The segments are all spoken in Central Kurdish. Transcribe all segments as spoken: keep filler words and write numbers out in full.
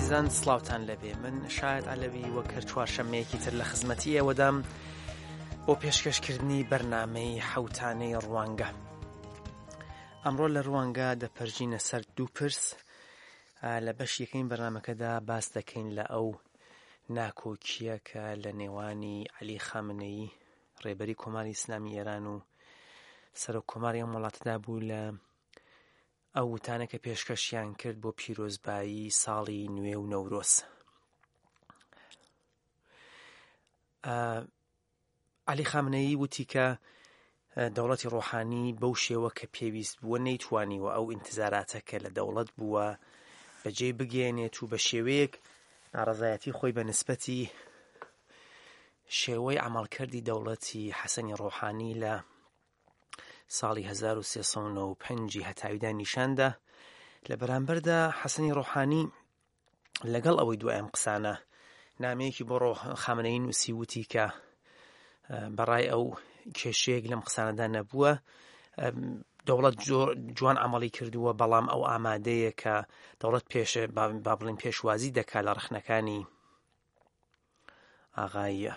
عزیزان سڵاوتان لەبێ من شاید عەلەوی وەک هەر چوارشەممەیەکی تر لە خزمەتی ئێوەدام بۆ پێشکەشکردنی بەرنامەی حەوتانەی ڕوانگە. ئەمڕۆ لە ڕوانگە دەپەرژینە سەر دوو پرس. لە بەش یەکەین بەرنامەکەدا باس دەکەین لە ئەو ناکۆکیە کە لە نێوانی عەلی خامنەیی ڕێبەری کۆماری ئیسلامی ئێران و سەرۆک کۆماری ئەم وڵاتەدا بوو لە ئەو وتانە کە پێشکەشیان کرد بۆ پیرۆزبایی ساڵی نوێ و نەورۆز. عەلی خامنەیی وتی کە دەوڵەتی ڕۆحانی بەو شێوە کە پێویست بووە نەیتوانیوە ئەو ئینتزاراتە کە لە دەوڵەت بووە بەجێ بگێنێت و بە شێوەیەک ناڕەزایەتی خۆی بە نسبەتی شێوەی عەمەڵکردی دەوڵەتی حەسەنی ڕۆحانی لە ساڵی هەزار و سێسەد و نۆ و پێنج هەتاویدا نیشاندا. لە بەرامبەردا حەسەنی ڕۆحانی لەگەڵ ئەوەی دوای ئەم قسانە نامەیەکی بۆ خامنەیی نووسی وتی کە بەڕای ئەو کێشەیەک لەم قسانەدا نەبووە، دەوڵەت جوان عەمەڵی کردووە، بەڵام ئەو ئامادەیە کە دەوڵەت پێش با بڵێن پێشوازی دەکات لە ڕەخنەکانی ئاغای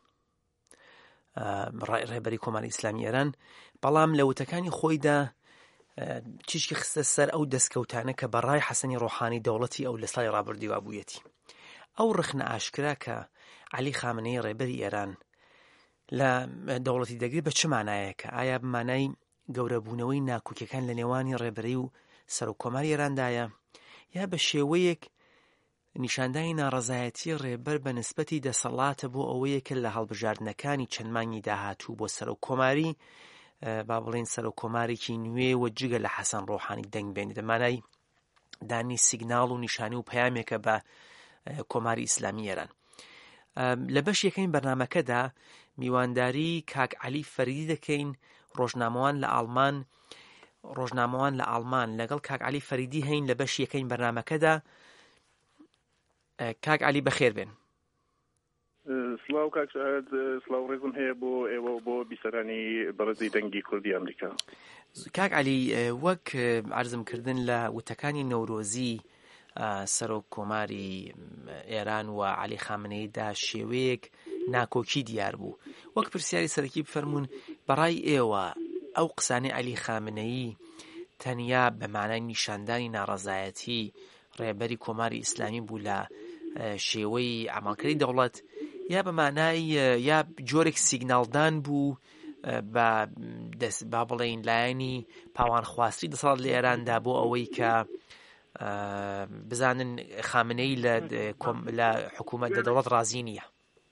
ڕێبەری کۆماری ئیسلامی ئێران، بەڵام لە وتەکانی خۆیدا چیشکی خستە سەر ئەو دەستکەوتانە کە بەڕای حەسەنی ڕۆحانی دەوڵەتی ئەو لە ساڵی ڕابردووە بوویەتی. ئەو ڕخنە ئاشکرا کە عەلی خامنەیی ڕێبەری ئێران لە دەوڵەتی دەگرێت بە چ مانایەکە؟ ئایا بمانای گەورەبوونەوەی ناکۆکیەکان لە نێوانی ڕێبەری و سەرۆک کۆماری ئێرandایە، یا بە شێوەیەک نیشاندانی ناڕەزایەتی ڕێبەر بە نسبەتی دەسەڵاتە بۆ ئەوەیە کە لە هەڵبژاردنەکانی چەند مانگی داهاتوو بۆ سەرۆک کۆماری با بڵێن سەرۆک کۆمارێکی نوێ و جگە لە حەسەن ڕۆحانی دەنگ بێنێت، دەمانای دانی سیگناڵ و نیشانی و پەیامێکە بە کۆماری ئیسلامی ئێران. لە بەش یەکەین بەرنامەکەدا میوانداری کاک عەلی فەریدی دەکەین، ڕۆژنامەوان لە ئاڵمان ڕۆژنامەوان لە ئاڵمان لەگەڵ کاک عەلی فەریدی هەین لە بەش یەکەین بەرنامەکەدا. کاک عەلی بەخێر بێن. سڵاو کاک شاهد، سڵاو ڕێزم هەیە بۆ ئێوە بۆ بیسەرانی بەڕێزەی دەنگی کوردی ئەمریکا. کاک عەلی، وەک عەرزم کردن لە وتەکانی نەورۆزی سەرۆک کۆماری ئێران و عەلی خامنەییدا شێوەیەک ناکۆکی دیار بوو، وەک پرسیاری سەرەکی بفەرمونون بەڕای ئێوە ئەو قسانەی عەلی خامنەیی تەنیا بە مانای نیشاندانی ناڕەزایەتی ڕێبەری کۆماری ئیسلامی بوو لە شێوەی عەمەڵکردنی دەوڵەت، یا بە مانای یا جۆرێک سیگناڵدان بوو بە دەست با بڵێن لایەنی پاوانخواستی دەسەڵات لە ئێراندا بۆ ئەوەی کە بزانن خامنەیی لە حکوومەت لە دەوڵەت ڕازی نییە؟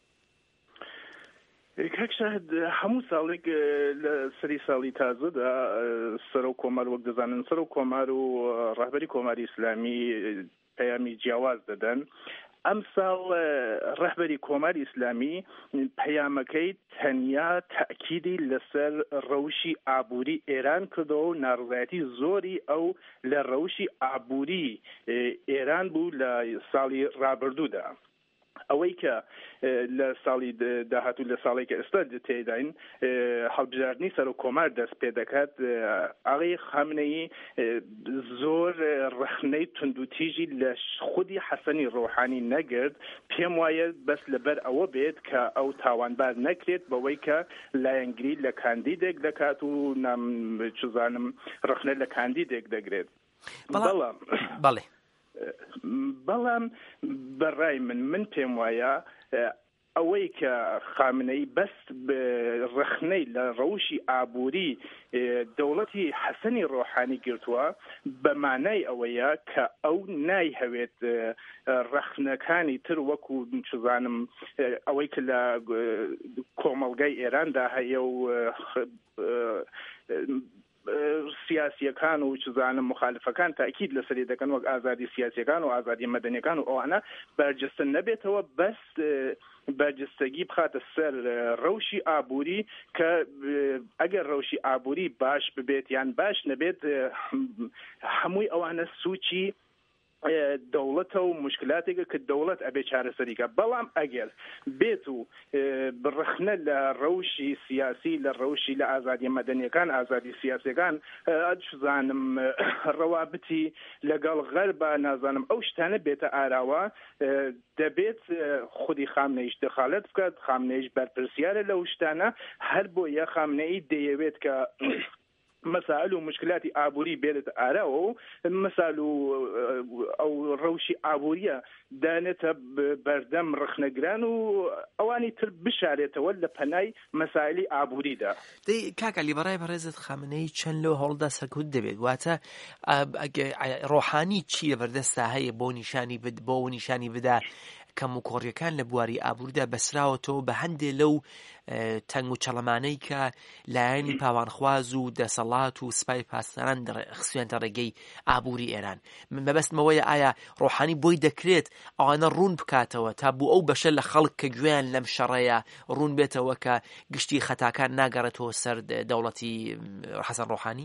کاک شاهد، هەموو ساڵێک لە سەری ساڵی تازەدا سەرۆک کۆمار وەک دەزانن سەرۆک کۆمار و ڕەهبەری کۆماری ئیسلامی پەیامی جیاواز دەدەن. ئەم ساڵ ڕەهبەری کۆماری ئیسلامی پەیامەکەی تەنیا تاکیدی لەسەر ڕەوشی ئابووری ئێران کردەوە و ناڕەزایەتی زۆری ئەو لە ڕەوشی ئابووری ئێران بوو لە ساڵی ڕابردوودا. ئەوەی کە لە ساڵی داهاتوو لە ساڵێکە ئێستا تێداین هەڵبژاردننی سەرۆک کۆمار دەست پێ دەکات، ئاغای خامنەیی زۆر ڕەخنەی توندوتیژی لە خودی حەسەنی ڕۆحانی نەگرت. پێم وایە بەس لەبەر ئەوە بێت کە ئەو تاوانبار نەکرێت بەوەی کە لایەنگری لە کاندیدێک دەکات و نام چزانم ڕەخنە لە کاندیدێک دەگرێت. بەڵام بەڵێ بەڵام بەڕای من من پێم وایە ئەوەی کە خامنەیی بەست ڕەخنەی لە ڕەوشی ئابووری دەوڵەتی حەسەنی ڕۆحانی گرتووە بە مانای ئەوەیە کە ئەو نایهەوێت ڕەخنەکانی تر وەکو چزانم ئەوەی کە لە کۆمەڵگای ئێراندا هەیە و سیاسیەکان و چزانم مخالفەکان تاکید لەسەری دەکەن وەک ئازادی سیاسیەکان و ئازادی مەدەنیەکان و ئەوانە بەرجەستە نەبێتەوە، بەس بەرجەستەگی بخاتە سەر ڕەوشی ئابووری کە ئەگەر ڕەوشی ئابووری باش ببێت یان باش نەبێت هەمووی ئەوانە سوچی دەوڵەتە و مشکلاتێکە کە دەوڵەت ئەبێ چارەسەریکە بەڵام ئەگەر بێت و بڕخنە لە ڕەوشی سیاسی لە ڕەوشی لە ئازادی مەدەنیەکان ئازادی سیاسیەکان ئەدشزانم ڕەوابتی لەگەڵ غەربە نازانم ئەو شتانە بێتە ئاراوە دەبێت خودی خامنەیش دەخالەت بکات خامنەیش بەرپرسیارە لەو شتانە هەر بۆیە خامنەی دەیەوێت کە مسائل و مشکلاتی ئابووری بێت ئاراوە و مسائل و ئەو ڕەوشی ئابووریە دانێتە بەردەم ڕخنەگران و ئەوانی تر بشارێتەوە لە پەنای مەسائلی ئابووریدا. کاکە لیبەڕای بەڕێزت خامنەی چەند لەو هەوڵدا سەرکەوت دەبێت واتە ڕۆحانی چی لەبەردەستا هەیە بۆ نیشانی بۆ نیشانی بدا کەم و کۆڕیەکان لە بواری ئابووردا بەسراوەتەوە بە هەندێک لەو تەنگ و چەڵەمانەی کە لایەنی پاوانخواز و دەسەڵات و سپای پاسداران خسوێنتە ڕێگەی ئابووری ئێران. مەبەستمەوەیە ئایا ڕۆحانی بۆی دەکرێت ئەوانە ڕوون بکاتەوە تا بوو ئەو بەشە لە خەڵک کە گوێیان لەم شەڕەیە ڕوون بێتەوە کە گشتی خەتاکان ناگەڕێتەوە سەر دەوڵەتی حەسەن ڕۆحانی؟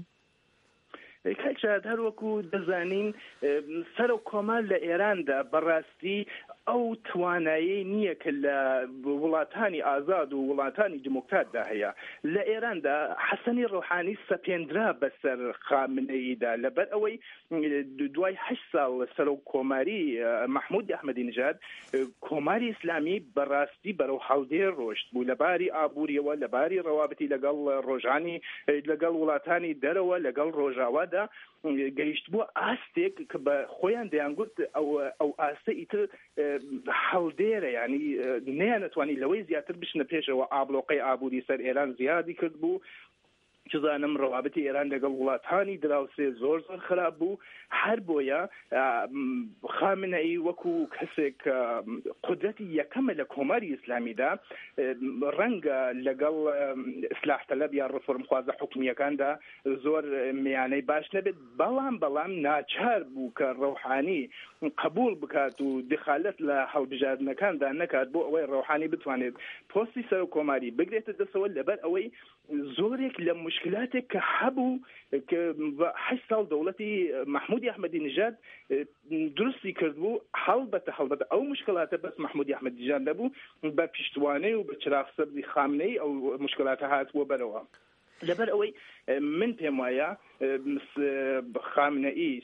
کاکشاد هەروەکو دەزانین سەر و کۆمەڵ لە ئێراندا بەڕاستی ئەو توانایی نییە کە لە وڵاتانی ئازاد و وڵاتانی دموکراتدا هەیە. لە ئێراندا حەسەنی ڕۆحانی سەپێندرا بەسەر خامنەییدا لەبەر ئەوەی دوای هەشت ساڵ سەر و کۆماری مەحموود ئەحمەدی نژاد کۆماری ئیسلامی بەڕاستی بەرەو هەڵدێ ڕۆشت بوو لەباری ئابووریەوە لەباری ڕەوابەتی لەگەڵ ڕۆژانی لەگەڵ وڵاتانی دەرەوە لەگەڵ ڕۆژاوادا گەیشت بووە ئاستێک کە بە خۆیان دەیانگوت ئەو ئاستە ئیتر هەڵدێرە ینی نەیانەتوانی لەوەی زیاتر بشنە پێشەوە ئابلۆقەی ئابووری سەر ئێران زیادی کرد بوو. چزانم ڕەوابەتی ئێران لەگەڵ وڵاتانی دراوسێ زۆر زۆر خراپ بوو. هەر بۆیە خامنەئی وەکو کەسێک قودرەتی یەکەمە لە کۆماری ئیسلامیدا ڕەنگە لەگەڵ ئیسلاح تەلەب یا ڕفۆرمخوازە حکومیەکاندا زۆر میانەی باش نەبێت بەڵام بەڵام ناچار بوو کە ڕۆحانی قبول بکات و دخالەت لە هەڵبژاردنەکاندا نەکات بۆ ئەوەی ڕۆحانی بتوانێت پۆستی سەر و کۆماری بگرێتە دەسەوە لەبەر ئەوەی زۆرێک لە مشکلاتێک کە هەبوو کە هەشت ساڵ دەوڵەتی مەحموودی ئەحمەدی نژاد درستی کردبوو هەڵبەتە هەڵبەتە ئەو مشکلاتە بەس مەحموودی ئەحمەدی نژاد نەبوو بە پیشتوانەی و بە چراغسەبزی خامنەی ئەو مشکلاتە هاتووە بەرەوە. لەبەر ئەوەی من پێم وایە خامنەئی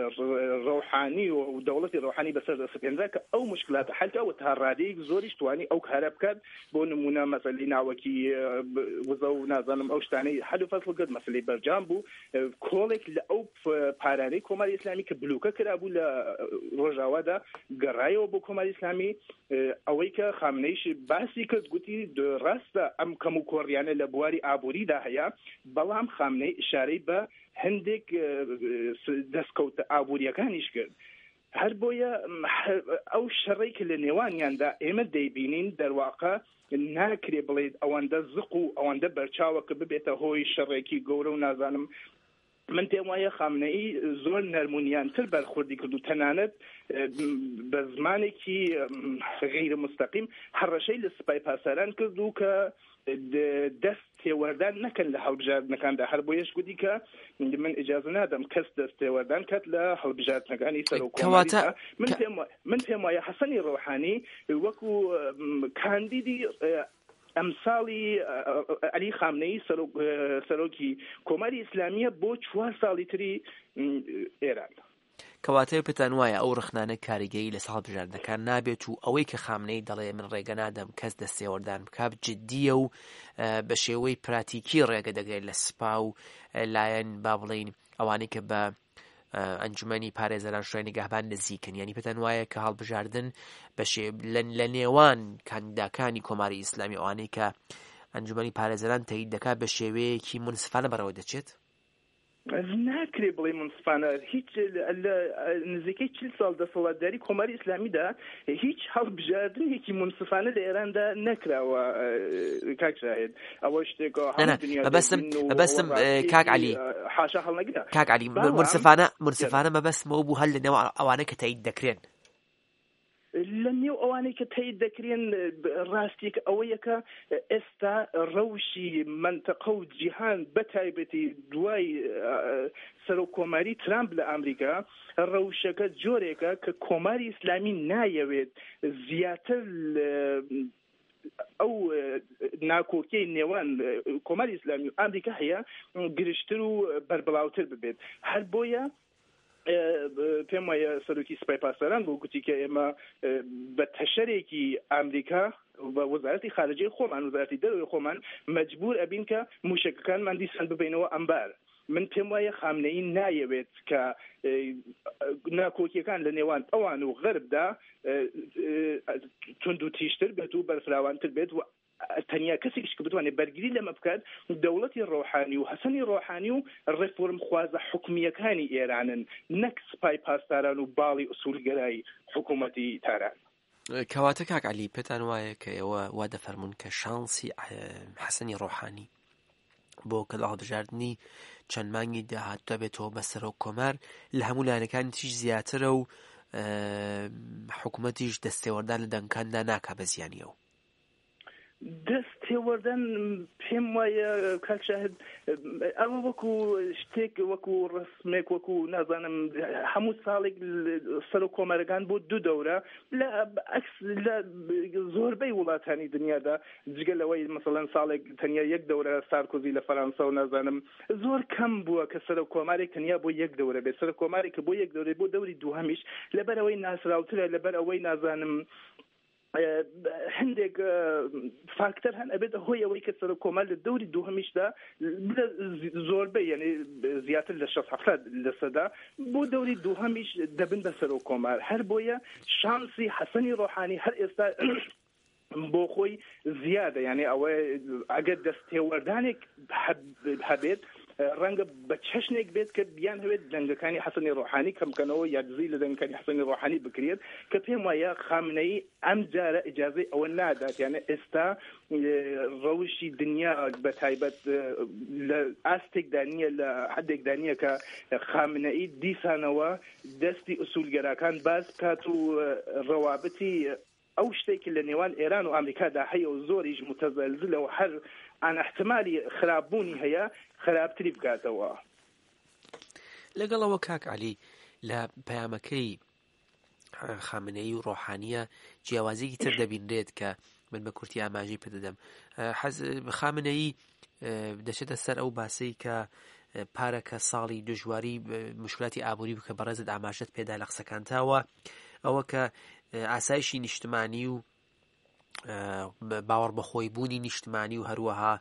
ڕۆحانی و دەوڵەتی ڕۆحانی بەسەر سەپێنرا کە ئەو مشکلاتە حەلکەوە تا ڕادەیەک زۆریش توانی ئەو کارە بکات بۆ نمونە مەسەلەی ناوەکی وزە و نازانم ئەو شتانەی حەل و فەصل کرد مەسەلەی بەرجام بوو کۆڵێک لە ئەو پارانەی کۆماری ئیسلامی کە بلوکە کرابوو لە ڕۆژاوادا گەڕایەوە بۆ کۆماری ئیسلامی ئەوەی کە خامنەیش باسی کرد گوتی ڕاستە ئەم کەم و کۆڕیانە لە بواری ئابووریدا هەیە بەڵام خامنەی ئشارەی بە هەندێک دەستکەوتە ئابووریەکانیش کرد. هەر بۆیە ئەو شەڕێک لە نێوانیاندا ئێمە دەیبینین دەرواقە ناکرێ بڵێت ئەوەندە زق و ئەوەندە بەرچاوە کە ببێتە هۆی شەڕێکی گەورە و نازانم. من پێم وایە خامنەئی زۆر نەرمونیانتر بەرخوردی کرد و تەنانەت بە زمانێکی غەیرە مستەقیم هەڕەشەی لە سپای پاسداران کرد و کە دەست تێوەردان نەکەن لە هەڵبژاردنەکاندا هەر بۆیەش گوتی کە من ئیجازە نادەم کەس دەست تێوەردان کات لە هەڵبژاردنەکانی سەر و کۆماریدا. من پێم وایە حەسەنی ڕۆحانی وەکو کاندیدی ئەمساڵی عەلی خامنەئی سەرۆکی کۆماری ئیسلامیە بۆ چوار ساڵی تری ئێران. کەواتەیە پێتان وایە ئەو ڕخنانە کاریگەری لە ساڵ بژاردنەکان نابێت و ئەوەی کە خامنەی دەڵێ من ڕێگە نادەم کەس دەستێوەردان بکات جددیە و بە شێوەی پراتیکی ڕێگە دەگرێت لە سپا و لایەن با بڵین ئەوانەی کە بە ئەنجومەنی پارێزەران شوێنی گەهبان نزیکن. یعنی پێتان وایە کە هەڵبژاردن لە نێوان کاندیداکانی کۆماری ئیسلامی ئەوانەی کە ئەنجومەنی پارێزەران تایید دەکات بە شێوەیەکی منسفانە بەرەوە دەچێت؟ ناکرێ بڵێ منسفانە. هیچ نزیکەی چل ساڵ دەسەڵاتداری کۆماری ئیسلامیدا هیچ هەڵبژاردنێکی منسفانە لە ئێراندا نەکراوە. کاک شاهێد ئەوە شتێکە مەبەستم کاک عەلی حاشا هەڵنەگرە کاک عەلی منسفانە منسفانە مەبەستمەوە بوو هەل لە نێو ئەوانە کە تایید دەکرێن. لە نێو ئەوانەی کە تایید دەکرێن ڕاستیک ئەوەیە کە ئێستا ڕەوشی منتەقە و جیهان بەتایبەتی دوای سەرۆک کۆماری ترامپ لە ئەمریکا ڕەوشەکە جۆرێکە کە کۆماری ئیسلامی نایەوێت زیاتر ئەو ناکۆکیی نێوان کۆماری ئیسلامی و ئەمریکا هەیە گرشتر و بەربڵاوتر ببێت. هەر بۆیە پێم وایە سەرۆکی سوپای پاسداران بۆ گوتی کە ئێمە بە تەشەرێکی ئەمریکا بە وەزارەتی خارجەی خۆمان وەزارەتی دەرەوەی خۆمان مەجبور ئەبین کە موشکەکانمان دیسان ببینەوە ئەمبار. من پێم وایە خامنەی نایەوێت کە ناکۆکیەکان لە نێوان ئەوان و غەربدا تونند و تیشتر بێت و بەرفراوانتر بێت و تەنیا کەسێکش کە بتوانێت بەرگری لەمە بکات دەوڵەتی ڕۆحانی و حەسەنی ڕۆحانی و ڕێفۆرم خوازە حکومیەکانی ئێرانن، نەک سپای پاسداران و باڵی ئوسوولگەرای حکوومەتی تاران. کەواتە کاک عەلی پێتان وایە کە ئێوە وا دەفەرمون کە شانسی حەسەنی ڕۆحانی بۆ کە هەڵبژاردننی چەند مانگی داهاتوە بێتەوە بە سەرۆک کۆمار لە هەموو لایەنەکانی تیش زیاترە و حکوومەتیش دەستێوەردان لە دەنگکاندا ناکا بە زیانیەوە. دەستێوەردن پێم وایە کاک شاهد ئەوە وەکو شتێک وەکو ڕسمێک وەکو نازانم هەموو ساڵێک سەرۆک کۆمارەکان بۆ دوو دەورە لە عەکس لە زۆربەی وڵاتانی دنیادا جگە لەوەی مەسەڵەن ساڵێک تەنیا یەک دەورە سارکۆزی لە فەرەنسا و نازانم زۆر کەم بووە کە سەرۆک کۆمارێک تەنیا بۆ یەک دەورە بێت. سەرۆک کۆمارێک کە بۆ یەک دەورە بۆ دەوری دووهەمیش لەبەر ئەوەی ناسراوترە لەبەر ئەوەی نازانم هەندێک فاکتەر هەن ئەبێت هۆی ئەوەی کە سەرۆک کۆمار لە دەوری دووهەمیشدا زۆربەی یعنی زیاتر لە شەست هەفتاد لە سەدا بۆ دەوری دووهەمیش دەبن بە سەرۆک کۆمار. هەر بۆیە شانسی حەسەنی ڕۆحانی هەر ئێستا بۆ خۆی زیادە، یعنی ئەوە ئەگەر دەستێوەردانێک هەبێت ڕەنگە بە چەشنێک بێت کە بیان هەوێت دەنگەکانی حەسەنی ڕۆحانی کەمکەنەوە یا دزی لە دەنگەکانی حەسەنی ڕۆحانی بکرێت کە پێم وایە خامنەی ئەم جارە ئیجازەی ئەوە نادات. یعنی ئێستا ڕەوشی دنیا بە تایبەت لە ئاستێکدا نییە لە حدێکدا نییە کە خامنەی دیسانەوە دەستی ئوسوولگەراکان باز بکات و ڕەوابەتی ئەو شتێکی لە نێوان ئێران و ئەمریکادا هەیە و زۆریش متەزەلزلە و هەر ئان احتمالی خراپبوونی هەیە خراپتری بکاتەوە. لەگەڵەوە کاک عەلی لە پەیامەکەی خامنەی و ڕۆحانیە جیاوازێکی تر دەبینرێت کە من بە کورتی ئاماژەی پێدەدەم. خامنەی دەچێتە سەر ئەو باسەی کە پارەکە ساڵی دژواری مشکلاتی ئابووری بکە بەڕێزت ئاماژەت پێدا لە قسەکانتاوە ئەوە کە ئاسایشی نیشتمانی و باوەڕ بەخۆی بوونی نیشتمانی و هەروەها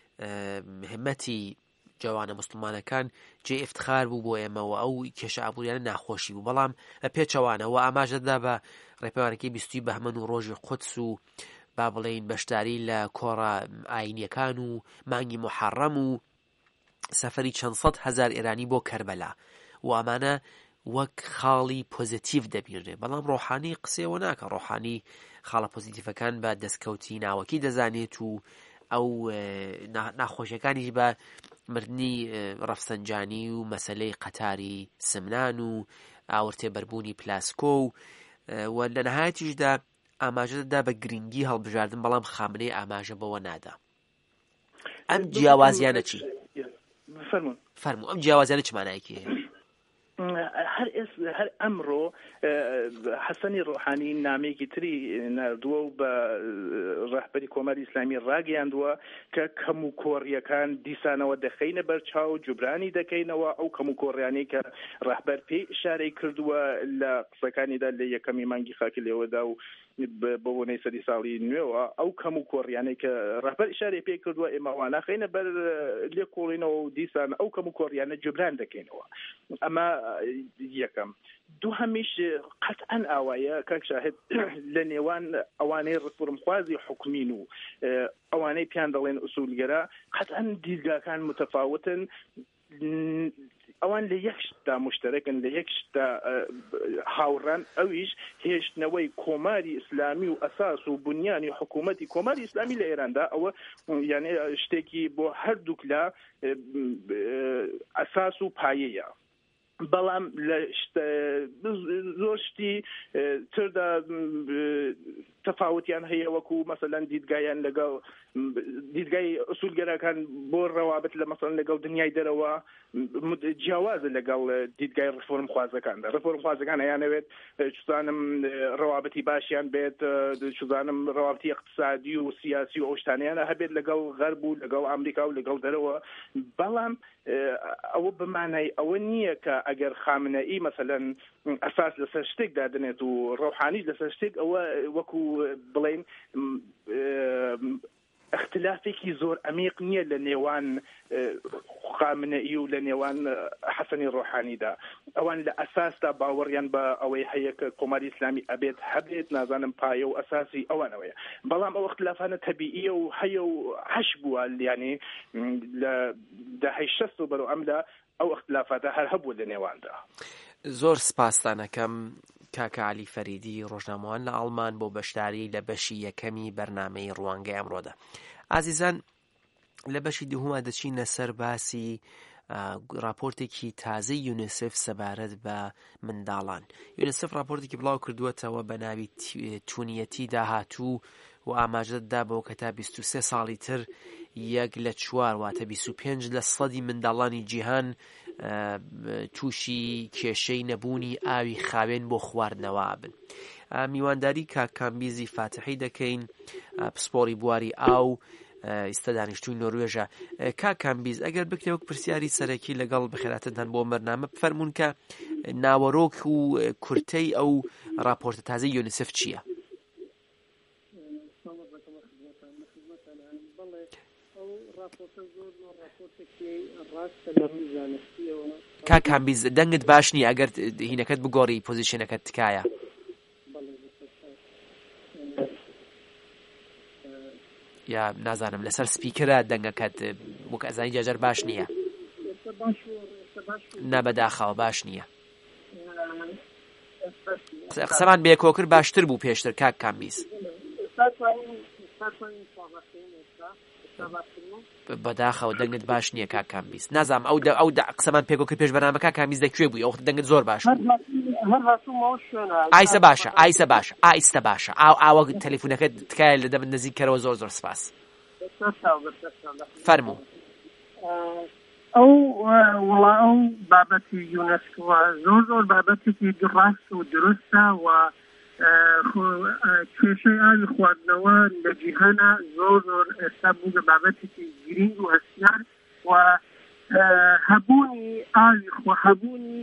همەتی جوانە مسلمانەکان جێ ئفتخار بوو بۆ ئێمەوە ئەو کێشە ئابووریانە ناخۆشی بوو. بەڵام لە پێچەوانەوە ئاماژەدا بە ڕێپەیوانەکەی بیستوی بەهمەن و ڕۆژی قودس و با بڵێین بەشداری لە کۆڕە ئاینیەکان و مانگی محەڕەم و سەفەری چەند سەد هەزار ئێرانی بۆ کەربەلا و ئەمانە وەک خاڵی پۆزیتیڤ دەبینرێ. بەڵام ڕۆحانی قسەوە ناکە. ڕۆحانی خاڵە پۆزیتیڤەکان بە دەستکەوتی ناوەکی دەزانێت و ئەو ناخۆشیەکانیش بە مردنی ڕەفسەنجانی و مەسەلەی قەتاری سمنان و ئاورتێبەربوونی پلاسکۆ و لە نەهایەتیشدا ئاماژەدا بە گرنگی هەڵبژاردن، بەڵام خامنەی ئاماژە بەوە نادا. ئەم جیاوازیانە چی؟ فەرموو ئەم جیاوازیانە چ مانایەکی هەیە؟ هەر هەر ئەمڕۆ حەسەنی ڕۆحانی نامێکی تری نردووە و بە ڕەهبەری کۆماری ئیسلامی ڕاگەیاندووە کە کەم و کۆڕیەکان دیسانەوە دەخەینە بەرچاو جوبرانی دەکەینەوە ئەو کەم و کۆڕیانەی کە ڕەهبەر پێی ئشارەی کردووە لە قسەکانیدا لە یەکەمی مانگی خاکی لێوەدا و بە بۆنەی سەدی ساڵی نوێەوە ئەو کەم و کۆڕیانەی کە ڕەهبەر ئشارەی پێی کردووە ئێمە وا ناخەینە بەر لێکۆڵینەوە و دیسان ئەو کەم و کۆڕیانە جوبران دەکەینەوە. ئەمە یەکەم. دوو هەمیش قەتعەن ئاوایە کاک شاهد لە نێوان ئەوانەی ڕفورمخوازی حکومین و ئەوانەی پیان دەڵێن ئوسوولگەرا قەتعەن دیدگاکان متەفاوتن. ئەوان لە یەک شتدا مشتەرەکن، لە یەک شتدا هاوڕان، ئەویش هێشتنەوەی کۆماری ئیسلامی و ئەساس و بنیانی حکوومەتی کۆماری ئیسلامی لە ئێراندا. ئەوە یعنی شتێکی بۆ هەردووک لە ئەساس و پایەیە. بەڵام لە زۆر شتی تردا تەفاوتیان هەیە وەکو مەسەلەن دیدگایان لەگەڵ دیدگای ئوسولگەرەکان بۆ ڕەوابەت لە مەسەلەن لەگەڵ دنیای دەرەوە جیاوازە لەگەڵ دیدگای ڕفۆرم خوازەکاندا. ڕفۆرم خوازەکان ئەیانەوێت چزانم ڕەوابەتی باشیان بێت، چزانم ڕەوابەتی اقتصادی و سیاسی و ئەو شتانیانە هەبێت لەگەڵ غەرب و لەگەڵ ئەمریکا و لەگەڵ دەرەوە. بەڵام ئەوە بمانای ئەوە نییە کە ئەگەر خامنەئی مەسەلەن ئەساس لەسەر شتێک دادنێت و ڕەوحانی لەسەر شتێک، ئەوە وەکو بڵێن اختلافێکی زۆر عمیق نییە لە نێوان خامنەئی و لە نێوان حەسەنی ڕۆحانیدا. ئەوان لە ئەساسدا باوەڕیان بە ئەوەی هەیە کە کۆماری ئیسلامی ئەبێت هەبێت، نازانم پایە و ئەساسی ئەوانەوەیە. بەڵام ئەو اختلافانە تەبیعیە و هەیە و هەش بووە، یعنی لە داهەی شەست و بەرەو ئەمدا ئەو اختلافاتە هەر هەبوو لە نێواندا. زۆر سپاسدانەکەم کاکە عەلی فەریدی ڕۆژنامەوان لە ئەڵمان بۆ بەشداری لە بەشی یەکەمی بەرنامەی ڕوانگەی ئەمڕۆدا. ئازیزان، لە بەشی دووهەما دەچینە سەر باسی راپۆرتێکی تازەی یونیسف سەبارەت بە منداڵان. یونیسف راپۆرتێکی بڵاو کردووەتەوە بە ناوی تونیەتی داهاتوو و ئاماژەدا بۆ کە تا بیست و سێ ساڵی تر یەک لە چوار واتە بیست و پێنج لە سەدی منداڵانی جیهان تووشی کێشەی نەبوونی ئاوی خاوێن بۆ خواردنەوە بن. میوانداری کاک کامبیزی فاتحی دەکەین، پسپۆری بواری ئاو، ئێستا دانیشتووی نۆروێژە. کاک کامبیز، ئەگەر بکرێ وەک پرسیاری سەرەکی لەگەڵ بەخێراتتان بۆ بەرنامە بفەرمونون کە ناوەڕۆک و کورتەی ئەو راپۆرتە تازەی یونیسف چییە؟ کاک کامبیز، دەنگت باش نییە، ئەگەر هینەکەت بگۆڕی پۆزیشنەکەت تکایە. یا نازانم لەسەر سپیکرە دەنگەکەت وەک ئەزانی جاجەر باش نییە. نا بەداخەوە باش نییە. قسەمان بێکۆ کرد باشتر بوو پێشتر کاک کامبیز. بەداخەوە دەنگت باش نییە کاک کامبیز. نازانم ئەو ئەو قسەمان پێکۆ کرد پێش بەرنامە کاک کامبیز دەکوێ بووی؟ ئەو دەنگت زۆر باش بوو. ئایسە باشە ئایسە باشە ئایستە باشە ئاو ئاوە تەلیفۆنەکەت تکایە لە دەمت نزیککەرەوە. زۆر زۆر سپاس. فەرموو. ئەو وڵا ئەو بابەتی یونسکۆ زۆر زۆر بابەتێکی ڕاست و دروستە و کێشەی ئاوی خواردنەوە لە جیهانە زۆر زۆر ئێستا بوو بە بابەتێکی گرنگ و هەستیار و هەبوونی ئاوی خۆ هەبوونی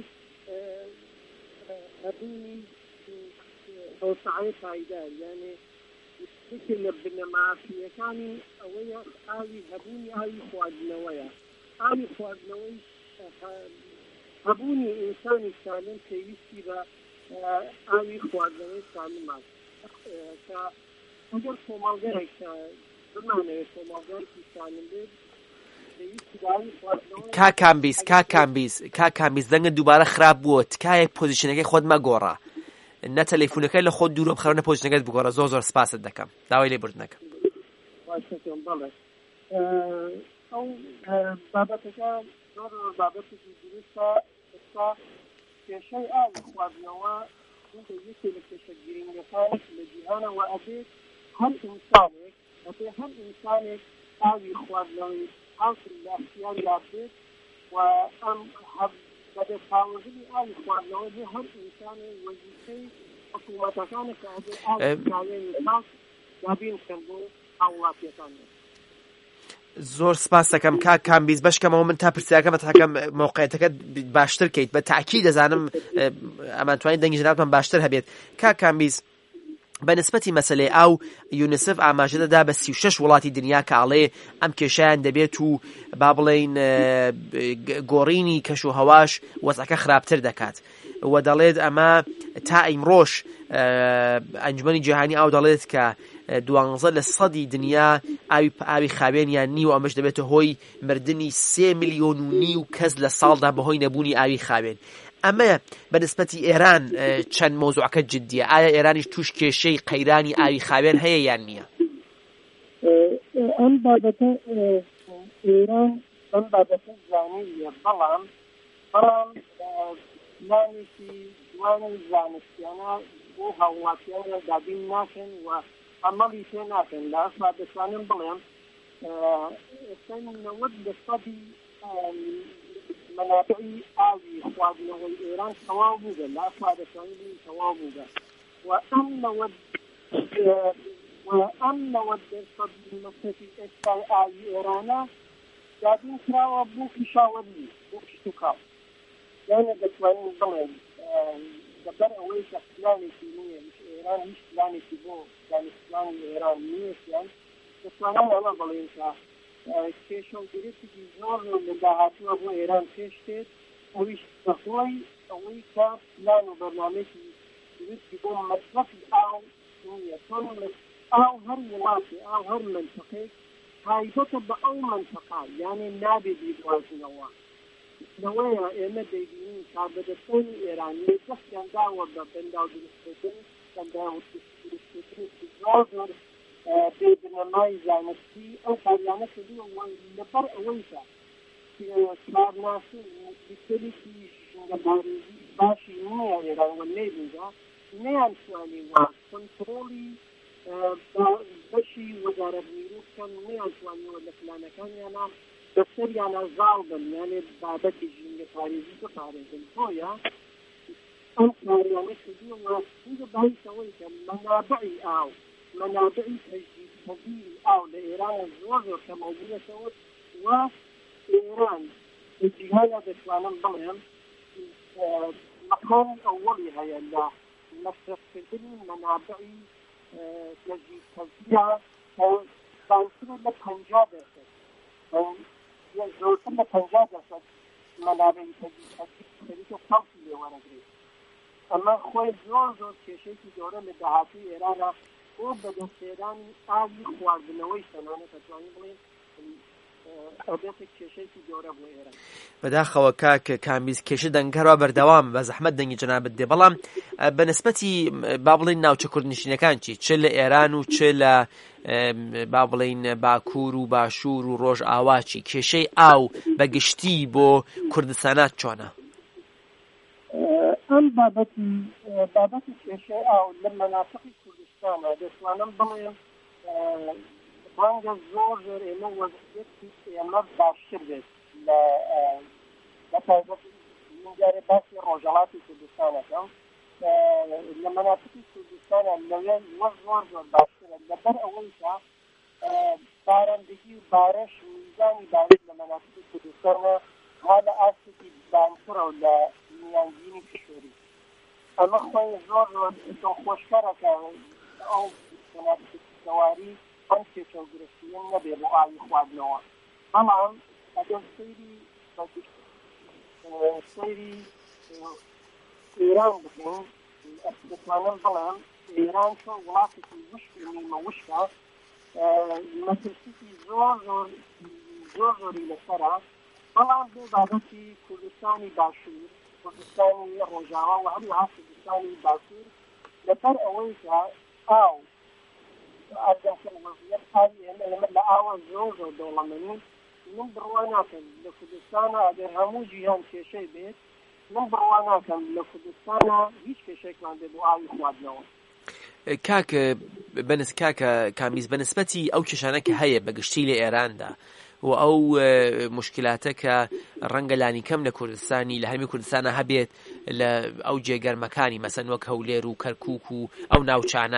هەبوونی ئەوسعی پایدار، یعنی یەکێک لە بنەمافیەکانی ئەوەیە ئاوی هەبوونی ئاوی خواردنەوەیە. ئاوی خواردنەوەی هەبوونی ئینسانی سالم پێویستی بە ئاوی خواردنەوەی سالمە کە ئەگەر کۆمەڵگەرێک بمانەوێت کۆمەڵگەرێکی سالم بێت پێویستی بە ئاوی خواردنەوەی. کاک کامبیز کاک کامبیز کاک کامبیز دەنگت دووبارە خراپ بووە، تکایە پۆزیشنەکەی خۆت مەگۆڕە، نە تەلەیفۆنەکەی لە خۆت دوورە بخەرە، نە پۆزیشنەکەت بگۆڕە. زۆر زۆر سپاست دەکەم، داوای لێبوردنەکەم. ئەو بابەتەکە زۆر بابەتێکی دروستە. ئێستا کێشەی ئاوی خواردنەوە یەکێک لە کێشە گرنگەکانێک لە جیهانەوە ئەبێت هەر ئینسانێک ئەبێ هەر ئینسانێک ئاوی خواردنەوەی حاصل لە اختیاریا بێت و ئەم بەدەست پاوەندنی ئاوی خواردنەوە بێ هەر ئینسانێک وەزیفەی حکوومەتەکانێک کە ئەبێ ئاوی خواردنەوەی خاص دابین کەن بۆ هاوڵاتیەکان. زۆر سپاس دەکەم کاک کامبیز. بەشکەمەوە من تا پرسیارەکەمە تاکەم موقعیتەکەت باشتر کەیت. بە تاکید دەزانم ئەمان توانین دەنگی ژناتمان باشتر هەبێت. کاک کامبیز، بەنسبەتی مەسەلەی ئاو یونیسف ئاماژە دەدا بە سی و شەش وڵاتی دنیا کە ئاڵێ ئەم کێشەیان دەبێت و با بڵێن گۆڕینی کەش و هەواش وەزعەکە خراپتر دەکات و دەڵێت ئەمە تا ئیمڕۆژ ئەنجومەنی جیهانی ئاو دەڵێت کە دوانزە لە سەدی دنیا ئاوی ئاوی خاوێنیان نی و ئەمەش دەبێتە هۆی مردنی سێ ملیۆن و نی و کەس لە ساڵدا بەهۆی نەبوونی ئاوی خاوێن. ئەمە بەنسبەتی ئێران چەند مۆزوعەکە جددیە؟ ئایا ئێرانیش توش کێشەی قەیرانی ئاوی خاوێن هەیە یان نییە؟ ئەم بابەتە ئێران ئەم بابەتە زانیویە، بەڵام بەڵام پلانێکی جوانی زانستیانە بۆ هاوڵاتیانە دابین ناکەن و عملی پێ ناکەن. لە ئەسا دەتوانم بڵێم ئێستا نەوەت لە سەدی منابعی ئاوی خواردنەوەی ئێران تەواو بووگە، لە ئەسا دەتوانین تەواو بووگە و ئەم نەوەت ئەم نەوەت دەرسەدی مەسەفی ئێستای ئاوی ئێرانە دابین کراوە بۆ پیشاوەری بۆ پشت و کاڵ. یانە دەتوانین بڵێن لەبەر ئەوەی کە پلانێکی نییە ئێران هیچ پلانێکی بۆ دانیشتوانی ئێران نییەیان دەتوانین ئەمە بڵێن کە کێشەوگرێتێکی زۆر لە داهاتووە بۆ ئێران پێشتێت ئەویش بەهۆی ئەوەی کە پلان و بەرنامەیەکی دروستی بۆ مەصرفی ئاو نییە. چۆن ئاو هەر وڵاتی ئاو هەر منطقەیەک تایبەتە بە ئەو منطقە، یانێ نابێت بیدوازنەوە. لەوەیە ئێمە دەیبینین کاربەدەستانی ئێرانی دەستیان داوە بە بەنداو دروستکردن بەنداو دروستکردن زۆر زۆر بێبنەمای زانستی ئەو کاریانە کردووە لەبەر ئەوەی کە کارناسی دیکتەرێکی ژنگەبارێزی باشی نییە ئێران وە نەیبوودا نەیانتوانی وا کۆنتڕۆڵی بەشی وەزارەت میرۆ بکەن نەیانتوانیوە لە پلانەکانیانە بەسەریانە زاڵ بن، یانێ بابەتی ژنگەپارێزی بپارێزن. بۆیە ئەم کاریانە کردووە هینگە باعثەوەی کە مەنابعی ئاو منابعی تجدیدپەذیری ئاو لە ئێران زۆر زۆر کەمە بوونەتەوە و ئێران لە جیهانە دەتوانم بڵێم مەقامی ئەوەڵی هەیە لە مەصرفکردنی منابعی تجدیدپەذیرە بانتر لە پەنجا دەرسەد زۆرتر لە پەنجا دەرسەد منابعی تجدیدپەذیرە خەڵکی لێوەرەگرێت. ئەمە خۆی زۆر زۆر کێشەیەکی گەورە لە داهاتووی ئێرانە بۆ بەدەستێرانی ئاوی خواردنەوەی سەمانە دەتوانین بڵێن ئەوبێتێک کێشەیەکی گەورە بۆ ئێران. بەداخەوە کاک کامیز کێشە دەنگەرەوە بەردەوام بە زەحمەت دەنگی جەنابەت دێ، بەڵام بە نسبەتی با بڵین ناوچە کوردنشینەکان چی چ لە ئێران و چ لە با بڵین باکوور و باشوور و ڕۆژ ئاواچی کێشەی ئاو بەگشتی بۆ کوردستانات چۆنە؟ ئەم بابەتی بابەتی کێشەی ئاو لە مەناطقی کوردستانە دەتوانم بڵێم ڕەنگە زۆر زۆر ئێمە وەزعیەتی ئێمە باشتر بێت لە تایبەتی جارێ باسی ڕۆژهەڵاتی کوردستانەکەم لە مەناطقی کوردستانە لەوێ وە زۆر زۆر باشترە لەبەر ئەوەی کە بارندگی و بارش میزانی بارش لە مەناطقی کوردستانە ها لە ئاستێکی بانترە و لە میانگینی کشوری. ئەمە خۆی زۆر زۆر دڵخۆشکەرەکە ئەو سەواری ئەم کێشەوگرفتیە نەبێ بۆ ئاوی خواردنەوە. بەڵام ئەگەر سەیری سەیری ئێران بکەین دەتوانم بڵێم ئێران چۆن وڵاتێکی وشکی نیمە وشکە مەترسیی زۆر زۆر زۆر زۆری لەسەرە. بەڵام بۆ بابەتی کوردستانی باشوور کوردستانی ڕۆژاوا و هەروەها کوردستانی باشوور لەبەر ئەوەی کە ئاو ئاگاکەن وەزیەت ئاوی ئێمە ئێمە لە ئاوە زۆر زۆر دەوڵەمەنین من بڕوا ناکەم لە کوردستانە ئەگەر هەموو جیهان کێشەی بێت من بڕوا ناکەم لە کوردستانە هیچ کێشەیەکمان بێت بۆ ئاوی خواردنەوە. کاکە بەنس کاکە کامیز بەنسبەتی ئەو کێشانە کە هەیە بەگشتی لە ئێراندا و ئەو مشکلاتە کە ڕەنگە لانی کەم لە کوردستانی لە هەرمی کوردستانە هەبێت لە ئەو جێگەرمەکانی مەسەن وەک هەولێر و کەرکووک و ئەو ناوچانە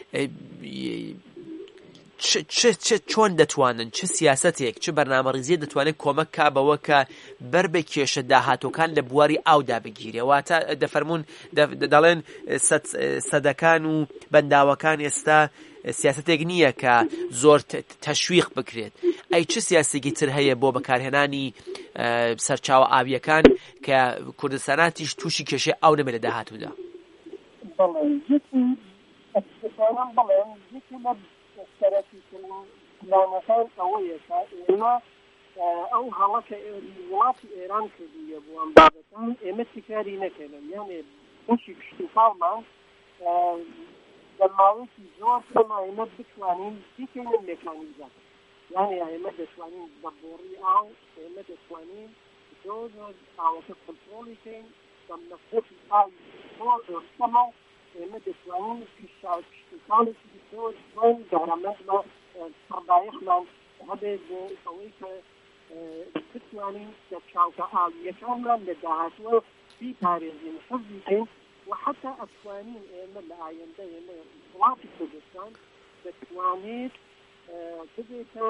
چۆن دەتوانن چه سیاسەتێک چه بەرنامەڕیزیە دەتوانێت کۆمەک کا بەوە کە بەر بە کێشە داهاتۆکان لە بواری ئاودا بگیرێ؟ واتە دەفەرمونون دەڵێن سەدەکان و بەنداوەکان ئێستا سیاسەتێک نییە کە زۆر تەشویق بکرێت. ئەی چه سیاسێکی تر هەیە بۆ بەکارهێنانی سەرچاوە ئاویەکان کە کوردستاناتیش تووشی کێشەی ئاو نەبێت لە داهاتوودا؟ پلانەکان ئەوەیە کە ئێمە ئەو هەڵەکە وڵاتی ئێران کردوویە بۆ ئەم بابەتان ئێمە تکراری نەکردن، یانێ بەشی پشتوپاڵمان لە ماوەیەکی زۆر کەم ئێمە بتوانین بیکەین مێکانیزە، یانێ ئێمە دەتوانین بە بۆڕی ئاو ئێمە دەتوانین زۆر ئاوەکە کۆنتڕۆڵیکەین بە مەصرفی ئاوی زۆر زۆرکەمە و ئێمە دەتوانین پێشکاڵێکی زۆر زۆر دارەمەندمان سەردایەخمان هەبێت بۆ ئەوەی کە بتوانین لە چاوکە ئاویەکانمان لە داهاتوە بیپارێزین حەزی بکەین و حتا ئەتوانین ئێمە لە ئایندە ئێمە وڵاتی کوردستان دەتوانێت ببێتە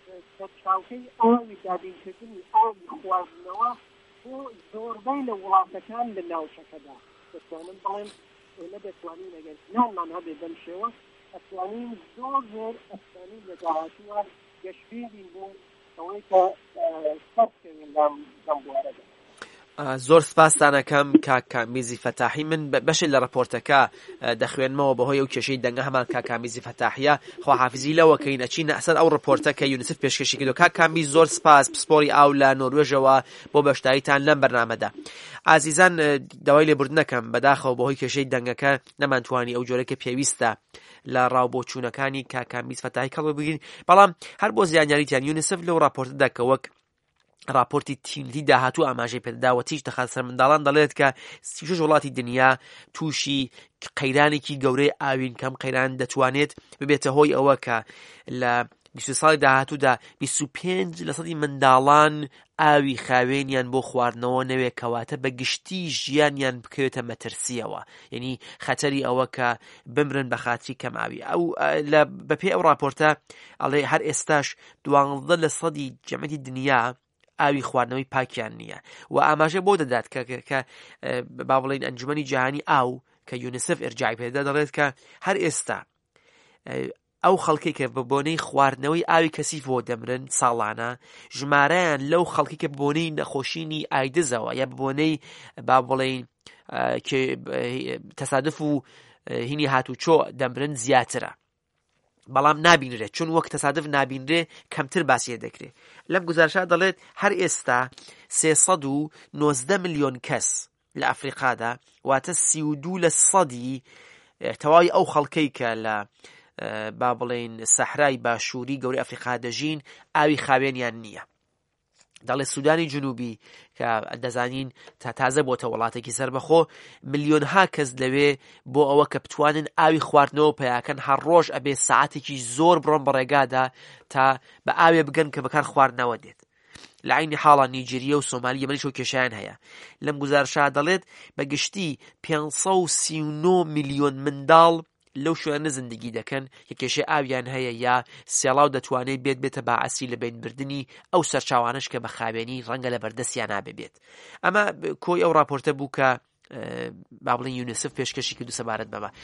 چاوکەی ئاوی دابینکردنی ئاوی خواردنەوە بۆ زۆربەی لە وڵاتەکان لە ناوچەکەدا دەتوانم بڵێم ئێمە دەتوانین ئەگەر پلانمان هەبێ بەم شێوە ئەتوانین زۆر زۆر ئەتوانین لە داهاتووە گەشتبێنین بۆ ئەوەی کە سەرکەوین لەم بوارەدا. زۆر سپاسدانەکەم کاکامیزی فەتاحی. من بەشێ لە ڕپۆرتەکە دەخوێنمەوە بەهۆی ئەو کێشەی دەنگە هەمان کاکامیزی فەتاحیە خواحافیزی لەوەکەین ئەچینە ئەسەر ئەو ڕپۆرتە کە یونیسف پێشکەشی کردو. کاکامی زۆر سپاس پسپۆری ئاو لە نۆروێژەوە بۆ بەشداریتان لەم بەرنامەدا. ئازیزان داوای لێبوردنەکەم بەداخەوە بەهۆی کێشەی دەنگەکە نەمانتوانی ئەو جۆرەکە پێویستە لە ڕاوبۆچوونەکانی کاکامیز فەتاحی کەڵ بگرین، بەڵام هەر بۆ زیانیاریتیان یونیسف لەو راپۆرتەدا کە وەک راپۆرتی تینتی داهاتوو ئاماژەی پێداوە تیش دەخات سەر منداڵان دەڵێت کە سیشش وڵاتی دنیا تووشی قەیرانێکی گەورەی ئاوین کەم قەیران دەتوانێت ببێتە هۆی ئەوە کە لە بیست ساڵی داهاتوودا بیست و پێنج لە سەدی منداڵان ئاوی خاوێنیان بۆ خواردنەوە نەوێت کەواتە بە گشتی ژیانیان بکەوێتە مەترسیەوە، یعنی خەتەری ئەوە کە بمرن بە خاتری کەم ئاوی. ئەو لە بەپێی ئەو راپۆرتە ئەڵێ هەر ئێستاش دوانزدە لە سەدی جەمەتی دنیا ئاوی خواردنەوەی پاکیان نییە و ئاماژە بۆ دەدات کە با بڵێن ئەنجومەنی جیهانی ئاو کە یونیسف ئرجای پێدا دەڵێت کە هەر ئێستا ئەو خەڵکی کە بە بۆنەی خواردنەوەی ئاوی کەسیف بۆ دەمرن ساڵانە ژمارەیان لەو خەڵکی کە بۆنەی نەخۆشینی ئایدزەوە یا بۆنەی با بڵێن تەسادف و هینی هاتوچۆ دەمرن زیاترە، بەڵام نابینرێت چون وەک تەسادف نابینرێ کەمتر باسیە دەکرێت. لەم گزارشا دەڵێت هەر ئێستا سێسەد و نۆزدە ملیۆن کەس لە ئەفریقادا واتە سی و دوو لە سەدی تەواوی ئەو خەڵکەی کە لە با بڵێن سەحرای باشووری گەوری ئەفریقا دەژین ئاوی خاوێنیان نییە. دەڵێ سودانی جنوبی کە دەزانین تا تازە بۆتە وڵاتێکی سەربەخۆ ملیۆنها کەس لەوێ بۆ ئەوە کە بتوانن ئاوی خواردنەوە پیاکەن هەر ڕۆژ ئەبێ ساعتێکی زۆر بڕۆن بەڕێگادا تا بە ئاوێ بگەن کە بەکار خواردنەوە دێت. لە عینی حاڵە نیجریە و سۆمالی یەمەنیش و کێشیان هەیە. لەم گزارشا دەڵێت بە گشتی پێنج سەد و سی و نۆ ملیۆن منداڵ لەو شوێنە زندگی دەکەن کە کێشەی ئاویان هەیە یا سێڵاو دەتوانێت بێت بێتە باعەسی لە بینبردنی ئەو سەرچاوانش کە بە خاوێنی ڕەنگە لە بەردەستیان نابێ بێت. ئەمە کۆی ئەو راپۆرتە بوو کە با بڵێن یونیسف پێشکەشی کردو سەبارەت بەمە.